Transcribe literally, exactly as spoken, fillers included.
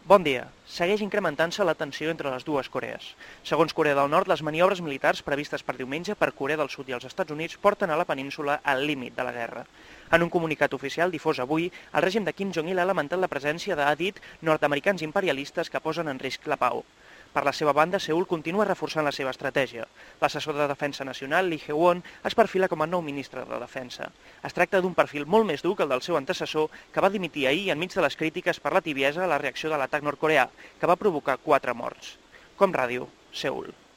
Bon dia. Segueix incrementant-se la tensió entre les dues Corees. Segons Corea del Nord, les maniobres militars previstes per diumenge per Corea del Sud i els Estats Units porten a la península al límit de la guerra. En un comunicat oficial difós avui, el règim de Kim Jong-il ha lamentat la presència de, ha dit, nord-americans imperialistes que posen en risc la pau. Per la seva banda, Seül continua reforçant la seva estratègia. L'assessor de Defensa Nacional, Lee Jae-won, es perfila com a nou ministre de Defensa. Es tracta d'un perfil molt més dur que el del seu antecessor, que va dimitir ahir enmig de les crítiques per la tibiesa a la reacció de l'atac nord-coreà, que va provocar quatre morts. Com Ràdio, Seül.